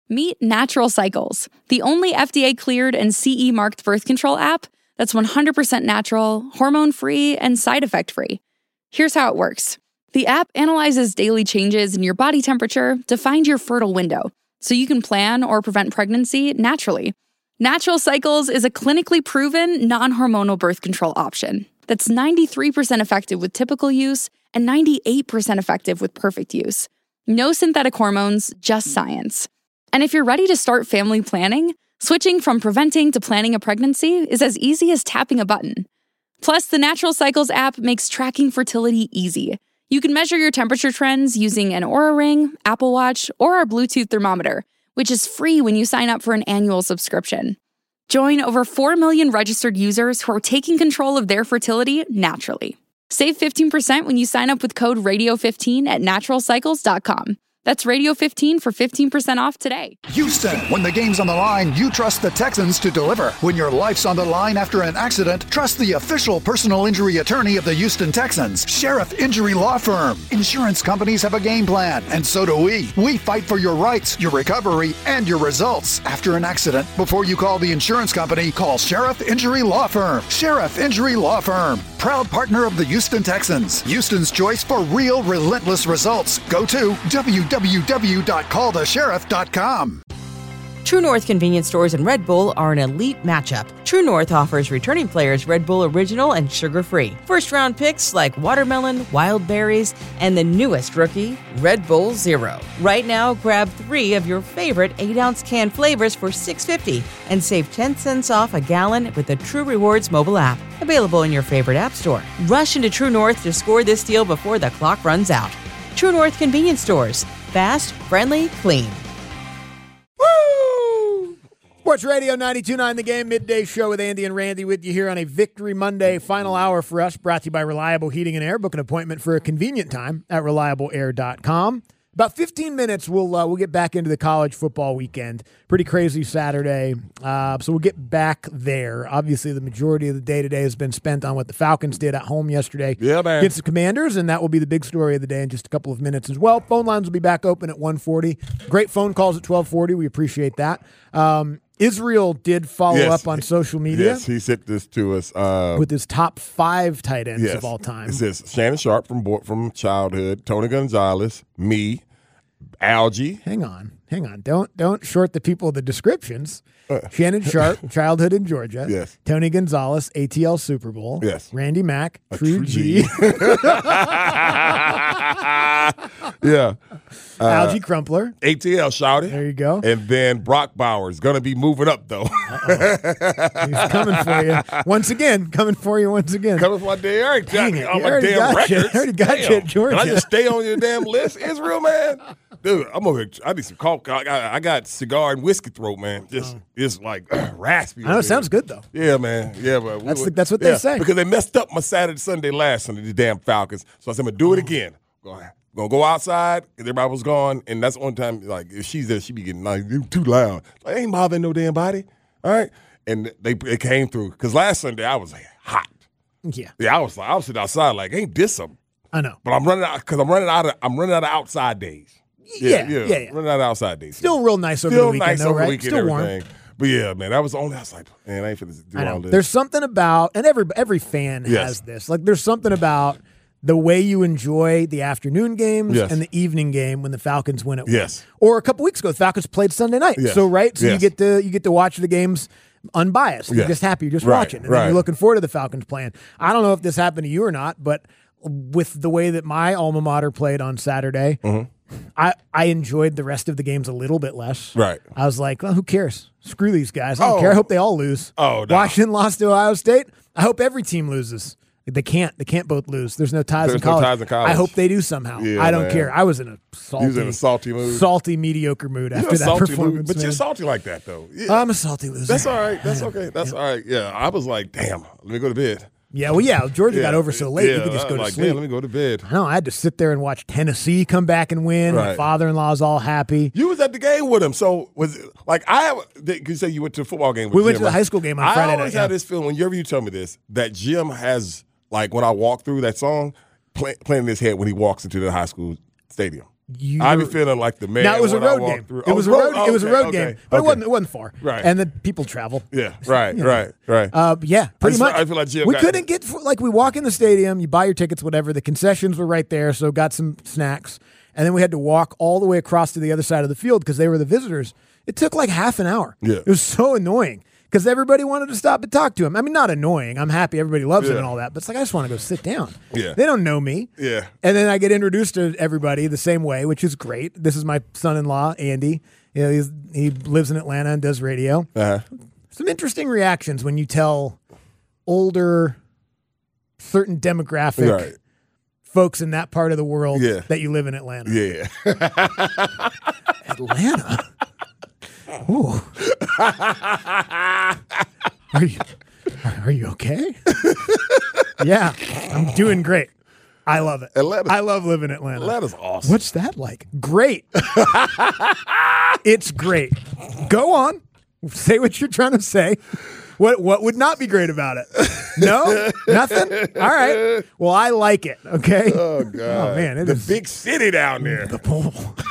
Meet Natural Cycles, the only FDA-cleared and CE-marked birth control app that's 100% natural, hormone-free, and side effect-free. Here's how it works. The app analyzes daily changes in your body temperature to find your fertile window, so you can plan or prevent pregnancy naturally. Natural Cycles is a clinically proven, non-hormonal birth control option that's 93% effective with typical use and 98% effective with perfect use. No synthetic hormones, just science. And if you're ready to start family planning, switching from preventing to planning a pregnancy is as easy as tapping a button. Plus, the Natural Cycles app makes tracking fertility easy. You can measure your temperature trends using an Oura Ring, Apple Watch, or our Bluetooth thermometer, which is free when you sign up for an annual subscription. Join over 4 million registered users who are taking control of their fertility naturally. Save 15% when you sign up with code RADIO15 at naturalcycles.com. That's Radio15 for 15% off today. Houston, when the game's on the line, you trust the Texans to deliver. When your life's on the line after an accident, trust the official personal injury attorney of the Houston Texans, Sheriff Injury Law Firm. Insurance companies have a game plan, and so do we. We fight for your rights, your recovery, and your results. After an accident, before you call the insurance company, call Sheriff Injury Law Firm. Sheriff Injury Law Firm, proud partner of the Houston Texans. Houston's choice for real, relentless results. Go to www.callthesheriff.com. True North convenience stores and Red Bull are an elite matchup. True North offers returning players Red Bull Original and sugar-free. First-round picks like watermelon, wild berries, and the newest rookie, Red Bull Zero. Right now, grab 3 of your favorite 8-ounce can flavors for $6.50 and save 10 cents off a gallon with the True Rewards mobile app. Available in your favorite app store. Rush into True North to score this deal before the clock runs out. True North convenience stores. Fast, friendly, clean. Woo! Sports Radio 92.9 The Game, midday show with Andy and Randy with you here on a Victory Monday final hour for us, brought to you by Reliable Heating and Air. Book an appointment for a convenient time at reliableair.com. About 15 minutes, we'll get back into the college football weekend. Pretty crazy Saturday, so we'll get back there. Obviously, the majority of the day today has been spent on what the Falcons did at home yesterday against the Commanders, and that will be the big story of the day in just a couple of minutes as well. Phone lines will be back open at 1:40. Great phone calls at 12:40. We appreciate that. Israel did follow up on social media. Yes, he sent this to us. With his top 5 tight ends of all time. It says Shannon Sharp from childhood, Tony Gonzalez, me, Algie. Hang on. Don't short the people the descriptions. Shannon Sharp, childhood in Georgia. Yes. Tony Gonzalez, ATL Super Bowl. Yes. Randy Mack, True G. Yeah. Algie Crumpler. ATL shouted. There you go. And then Brock Bowers. Going to be moving up, though. He's coming for you. Once again. Coming for my damn, Dang it. on You my already damn got records. you. Already got you at Georgia. Can I just stay on your damn list, Israel, man? Dude, I'm over here. I need some coke. I got cigar and whiskey throat, man. Just like raspy. I know, it sounds good, though. Yeah, man. Yeah, but That's what they say. Because they messed up my Sunday last Sunday, the damn Falcons. So I said, I'm going to do it again. Going to go outside, because everybody was gone, and that's the only time, like, if she's there, she be getting, like, too loud. Like, I ain't bothering no damn body, all right? And it came through, because last Sunday I was like, hot. Yeah. Yeah, I was sitting outside like, ain't this something? I know. But I'm running out of outside days. Yeah. Running out of outside days. Still real nice over the weekend, though, right? Still warm. Everything. But yeah, man, that was the only. I was like, man, I ain't finna do all this. There's something about, and every fan has this. Like, there's something about the way you enjoy the afternoon games and the evening game when the Falcons win at one. Or a couple weeks ago, the Falcons played Sunday night. Yes. So you get to watch the games unbiased. You're just happy. You're just watching. And then you're looking forward to the Falcons playing. I don't know if this happened to you or not, but with the way that my alma mater played on Saturday, I enjoyed the rest of the games a little bit less. Right. I was like, well, who cares? Screw these guys. I don't care. I hope they all lose. Oh, no. Washington lost to Ohio State. I hope every team loses. They can't both lose. There's no ties in college. No ties in college. I hope they do somehow. Yeah, I don't man. care. I was in a salty mood. Salty, mediocre mood after that performance. But you're salty like that, though. Yeah. I'm a salty loser. That's all right. That's okay. That's all right. Yeah, I was like, damn, let me go to bed. Yeah, Georgia got over so late, you could just go to sleep. Let me go to bed. No, I had to sit there and watch Tennessee come back and win. Right. My father-in-law's all happy. You was at the game with him, so was it, like you say you went to a football game with We Jim, went to the high school game on Friday night. I always had this feeling, whenever you tell me this, that Jim has, like when I walk through that song, playing in his head when he walks into the high school stadium. I be feeling like the man. Now it was a when I road walk game. Through. It was a road. It was a road game, but it wasn't far. Right. And then people travel. Yeah. Right. Right. Yeah. Pretty much. I feel like Jim we got- couldn't get like we walk in the stadium, you buy your tickets, whatever. The concessions were right there, so got some snacks, and then we had to walk all the way across to the other side of the field because they were the visitors. It took like half an hour. Yeah. It was so annoying. Because everybody wanted to stop and talk to him. I mean, not annoying. I'm happy everybody loves him and all that. But it's like, I just want to go sit down. Yeah. They don't know me. Yeah. And then I get introduced to everybody the same way, which is great. This is my son-in-law, Andy. You know, he lives in Atlanta and does radio. Uh-huh. Some interesting reactions when you tell older, certain demographic folks in that part of the world that you live in Atlanta. Yeah. Atlanta? Ooh. Are you okay? Yeah, I'm doing great. I love it. I love living in Atlanta. Atlanta's awesome. What's that like? Great. It's great. Go on. Say what you're trying to say. What would not be great about it? No? Nothing? All right. Well, I like it, okay? Oh, God. Oh, man. It is big city down there. the pole.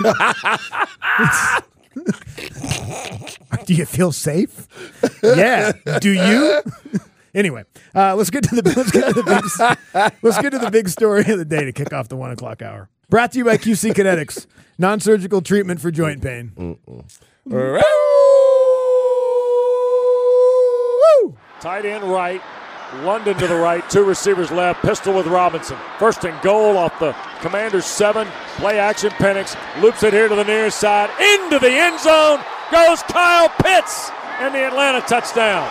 Do you feel safe? Yeah. Do you? Anyway, let's get to the big story of the day to kick off the 1 o'clock hour. Brought to you by QC Kinetics, non-surgical treatment for joint pain. Tight end right, London to the right, 2 receivers left, pistol with Robinson. First and goal off the Commanders 7. Play action, Penix loops it here to the near side. Into the end zone goes Kyle Pitts and the Atlanta touchdown.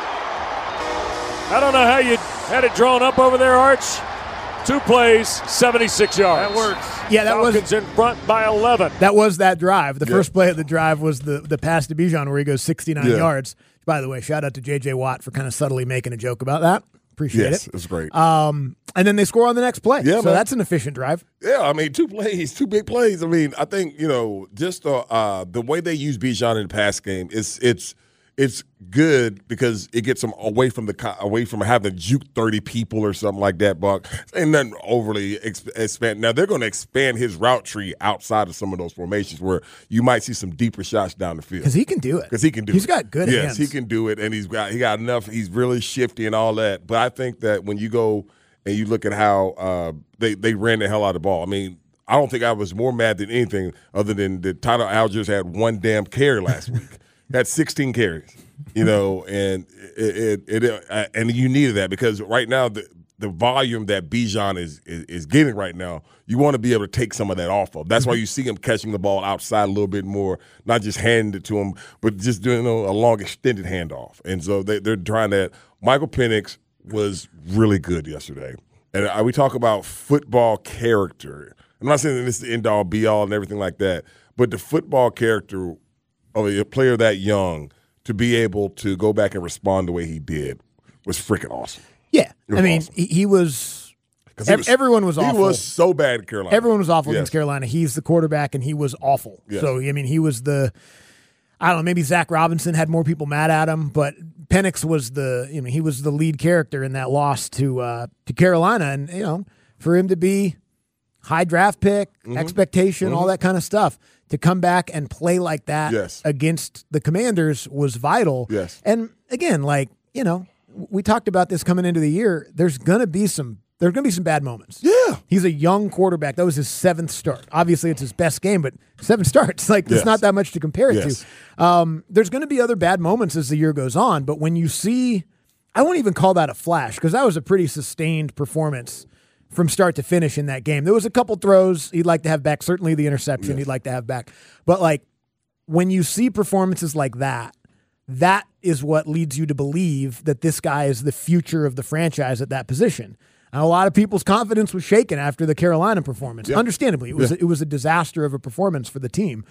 I don't know how you had it drawn up over there, Arch. 2 plays, 76 yards. That works. Yeah, that Falcons in front by 11. That was that drive. The first play of the drive was the pass to Bijan where he goes 69 yards. By the way, shout out to J.J. Watt for kind of subtly making a joke about that. Appreciate it. Yes, it's great. And then they score on the next play. Yeah, so man. that's an efficient drive. Yeah, I mean, 2 plays, 2 big plays. I mean, I think, just the way they use Bijan in the pass game, it's good because it gets them away from having to juke 30 people or something like that, Buck. Ain't nothing overly expand. Now, they're going to expand his route tree outside of some of those formations where you might see some deeper shots down the field. Because he can do it. He's got good hands. Yes, he can do it, and he got enough. He's really shifty and all that. But I think that when you go and you look at how they ran the hell out of the ball, I mean, I don't think I was more mad than anything other than that Tyler Algiers had 1 damn carry last week. Had 16 carries, and and you needed that because right now the volume that Bijan is getting right now, you want to be able to take some of that off of. That's why you see him catching the ball outside a little bit more, not just handing it to him, but just doing a long extended handoff. And so they're trying that. Michael Penix was really good yesterday, and we talk about football character. I'm not saying that this is the end all be all and everything like that, but the football character of a player that young to be able to go back and respond the way he did was freaking awesome. Yeah. I mean, awesome. he was – everyone was awful. He was so bad at Carolina. Everyone was awful against Carolina. He's the quarterback, and he was awful. Yes. So, I mean, he was I don't know, maybe Zach Robinson had more people mad at him, but Penix was he was the lead character in that loss to Carolina. And, for him to be high draft pick, expectation, all that kind of stuff – to come back and play like that against the Commanders was vital. Yes. And again, we talked about this coming into the year. There's going to be some bad moments. Yeah. He's a young quarterback. That was his 7th start. Obviously, it's his best game, but 7 starts. It's not that much to compare it to. There's going to be other bad moments as the year goes on, but when you see, I won't even call that a flash because that was a pretty sustained performance from start to finish in that game. There was a couple throws he'd like to have back, certainly the interception he'd like to have back. But when you see performances like that, that is what leads you to believe that this guy is the future of the franchise at that position. And a lot of people's confidence was shaken after the Carolina performance. Yep. Understandably, it was a disaster of a performance for the team.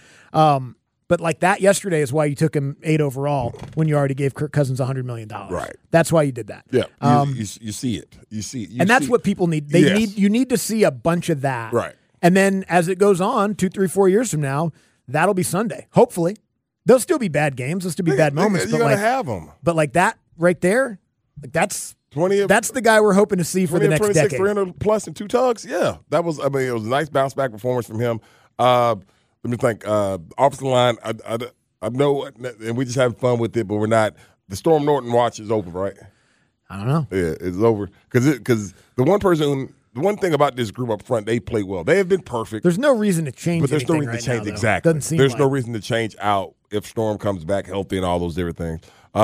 But that yesterday is why you took him 8 overall when you already gave Kirk Cousins $100 million. Right. That's why you did that. Yeah. You see it. And that's what people need. You need to see a bunch of that. Right. And then as it goes on, 2, 3, 4 years from now, that'll be Sunday. Hopefully. There'll still be bad games. There'll still be bad moments. You're going to have them. But that right there, that's the guy we're hoping to see for the next 26, decade. 300 plus and 2 tugs. Yeah. It was a nice bounce back performance from him. Let me think. Offensive line, I know, and we just having fun with it, but we're not. The Storm Norton watch is over, right? I don't know. Yeah, it's over. Because the one thing about this group up front, they play well. They have been perfect. There's no reason to change. But there's no anything reason to right change now, exactly. Doesn't seem there's like. no reason to change out if Storm comes back healthy and all those different things.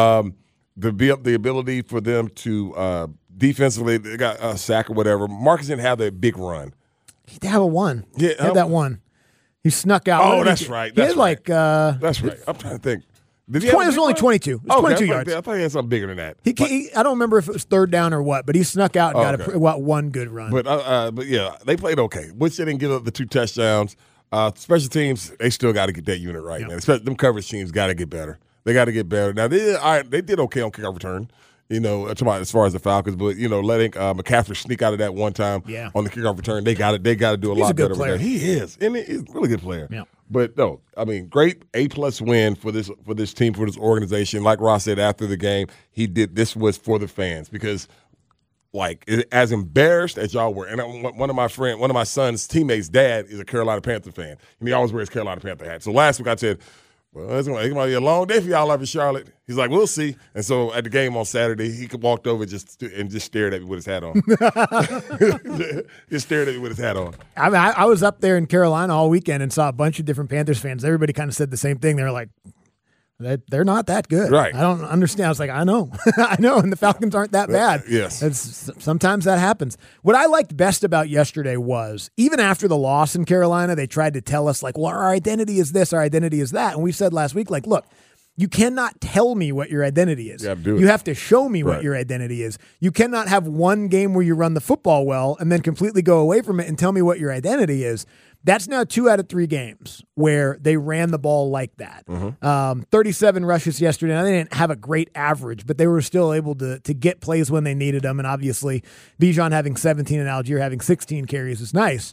The ability for them to defensively, they got a sack or whatever. Marcus didn't have that big run. He had a one. Yeah, he had that one. He snuck out. Oh, that's right. That's right. That's right. I'm trying to think. It was only 22. It was 22 yards. I thought he had something bigger than that. I don't remember if it was third down or what, but he snuck out and got one good run. But yeah, they played okay. Which they didn't give up the 2 touchdowns. Special teams, they still got to get that unit right, man. Especially them coverage teams got to get better. They got to get better. Now they did okay on kickoff return. As far as the Falcons, but letting McCaffrey sneak out of that one time on the kickoff return, they got to do a lot better with that. He is, and he's a really good player. Yeah. But no, I mean, great A+ win for this team, for this organization. Like Ross said after the game, this was for the fans because, as embarrassed as y'all were, and one of my son's teammates' dad is a Carolina Panther fan, and he always wears Carolina Panther hat. So last week I said, well, it's going to be a long day for y'all up in Charlotte. He's like, we'll see. And so at the game on Saturday, he walked over just stared at me with his hat on. Just stared at me with his hat on. I mean, I was up there in Carolina all weekend and saw a bunch of different Panthers fans. Everybody kind of said the same thing. They were like, they're not that good. Right. I don't understand. I was like, I know. I know. And the Falcons aren't that bad. Yes. Sometimes that happens. What I liked best about yesterday was even after the loss in Carolina, they tried to tell us well, our identity is this, our identity is that. And we said last week, look, you cannot tell me what your identity is. You have to show me what your identity is. You cannot have one game where you run the football well and then completely go away from it and tell me what your identity is. That's now 2 out of 3 games where they ran the ball like that. 37 rushes yesterday. Now, they didn't have a great average, but they were still able to get plays when they needed them. And obviously, Bijan having 17 and Algier having 16 carries is nice.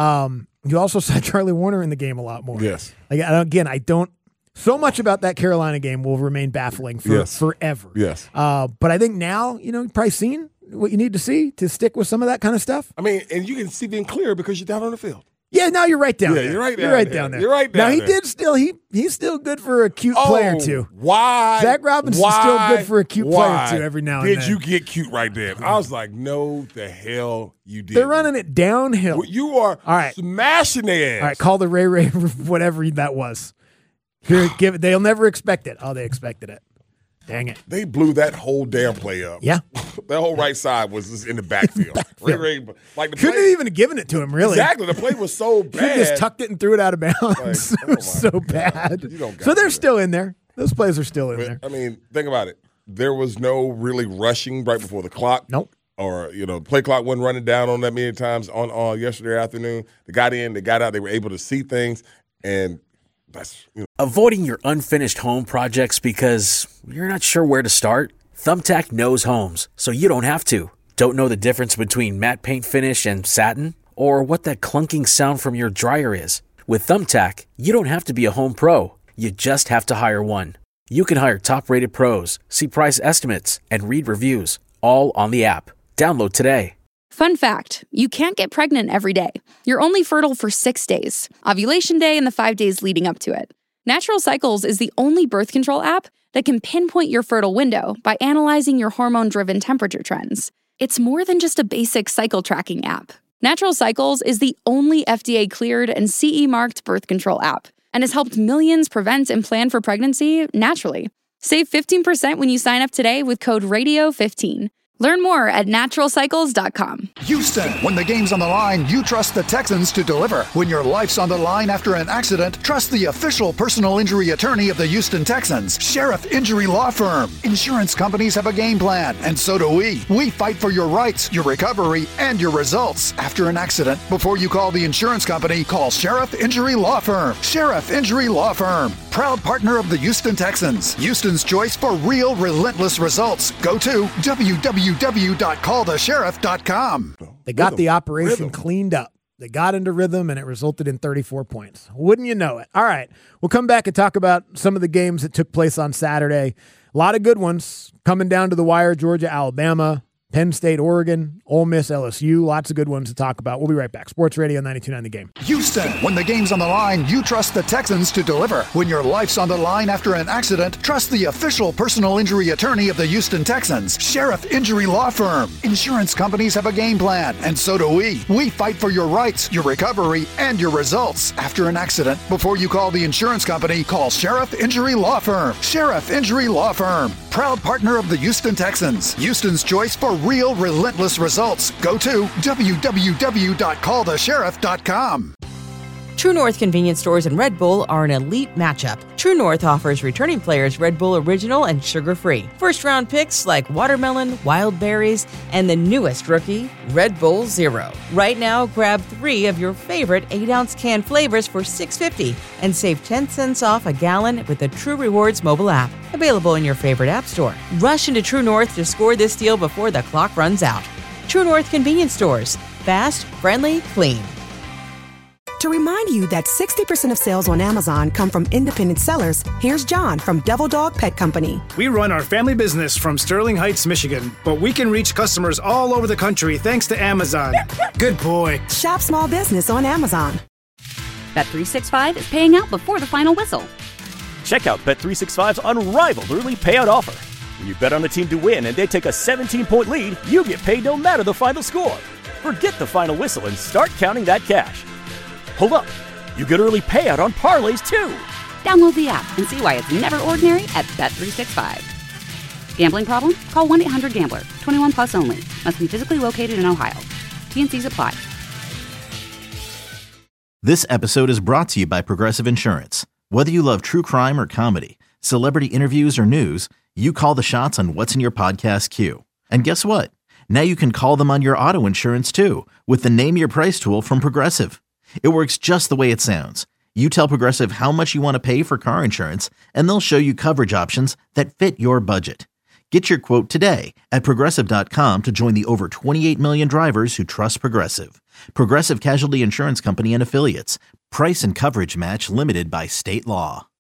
You also saw Charlie Warner in the game a lot more. Yes. Again, I don't. So much about that Carolina game will remain baffling for forever. Yes. But I think now, you've probably seen what you need to see to stick with some of that kind of stuff. I mean, and you can see being clear because you're down on the field. Yeah, now you're right down there. You're right down there. You're right down there. Now, he's still good for a cute player or two. Why? Zach Robinson's still good for a cute player or two every now and then. Did you get cute right there? I was like, no, the hell you did. They're running it downhill. You are smashing their ass. All right, call the Ray whatever that was. Here, they'll never expect it. Oh, they expected it. Dang it. They blew that whole damn play up. Yeah. That whole right side was just in the backfield. Ray, the couldn't have even given it to him, really. Exactly. The play was so bad. He just tucked it and threw it out of bounds. It was so bad. So they're still in there. Those plays are still in there. I mean, think about it. There was no really rushing right before the clock. Nope. Or, play clock wasn't running down on that many times on yesterday afternoon. They got in, they got out, they were able to see things, and that's, Avoiding your unfinished home projects because you're not sure where to start? Thumbtack knows homes, so you don't have to. Don't know the difference between matte paint finish and satin? Or what that clunking sound from your dryer is? With Thumbtack, you don't have to be a home pro. You just have to hire one. You can hire top-rated pros, see price estimates, and read reviews, all on the app. Download today. Fun fact, you can't get pregnant every day. You're only fertile for 6 days, ovulation day and the 5 days leading up to it. Natural Cycles is the only birth control app that can pinpoint your fertile window by analyzing your hormone-driven temperature trends. It's more than just a basic cycle tracking app. Natural Cycles is the only FDA-cleared and CE-marked birth control app and has helped millions prevent and plan for pregnancy naturally. Save 15% when you sign up today with code RADIO15. Learn more at naturalcycles.com. Houston, when the game's on the line, you trust the Texans to deliver. When your life's on the line after an accident, trust the official personal injury attorney of the Houston Texans, Sheriff Injury Law Firm. Insurance companies have a game plan, and so do we. We fight for your rights, your recovery, and your results. After an accident, before you call the insurance company, call Sheriff Injury Law Firm. Sheriff Injury Law Firm, proud partner of the Houston Texans. Houston's choice for real, relentless results. Go to www.callthesheriff.com. They got the operation cleaned up. They got into rhythm, and it resulted in 34 points. Wouldn't you know it? All right, we'll come back and talk about some of the games that took place on Saturday. A lot of good ones coming down to the wire. Georgia, Alabama, Penn State, Oregon, Ole Miss, LSU. Lots of good ones to talk about. We'll be right back. Sports Radio 92.9 The Game. Houston, when the game's on the line, you trust the Texans to deliver. When your life's on the line after an accident, trust the official personal injury attorney of the Houston Texans, Sheriff Injury Law Firm. Insurance companies have a game plan, and so do we. We fight for your rights, your recovery, and your results. After an accident, before you call the insurance company, call Sheriff Injury Law Firm. Sheriff Injury Law Firm, proud partner of the Houston Texans. Houston's choice for real, relentless results. Go to www.callthesheriff.com. True North convenience stores and Red Bull are an elite matchup. True North offers returning players Red Bull Original and sugar-free. First-round picks like watermelon, wild berries, and the newest rookie, Red Bull Zero. Right now, grab 3 of your favorite 8-ounce can flavors for $6.50 and save 10 cents off a gallon with the True Rewards mobile app. Available in your favorite app store. Rush into True North to score this deal before the clock runs out. True North convenience stores. Fast, friendly, clean. To remind you that 60% of sales on Amazon come from independent sellers, here's John from Devil Dog Pet Company. We run our family business from Sterling Heights, Michigan, but we can reach customers all over the country thanks to Amazon. Good boy. Shop small business on Amazon. Bet365 is paying out before the final whistle. Check out Bet365's unrivaled early payout offer. When you bet on a team to win and they take a 17-point lead, you get paid no matter the final score. Forget the final whistle and start counting that cash. Hold up, you get early payout on parlays too. Download the app and see why it's never ordinary at Bet365. Gambling problem? Call 1-800-GAMBLER. 21 plus only. Must be physically located in Ohio. T&Cs apply. This episode is brought to you by Progressive Insurance. Whether you love true crime or comedy, celebrity interviews or news, you call the shots on what's in your podcast queue. And guess what? Now you can call them on your auto insurance too with the Name Your Price tool from Progressive. It works just the way it sounds. You tell Progressive how much you want to pay for car insurance, and they'll show you coverage options that fit your budget. Get your quote today at Progressive.com to join the over 28 million drivers who trust Progressive. Progressive Casualty Insurance Company and Affiliates. Price and coverage match limited by state law.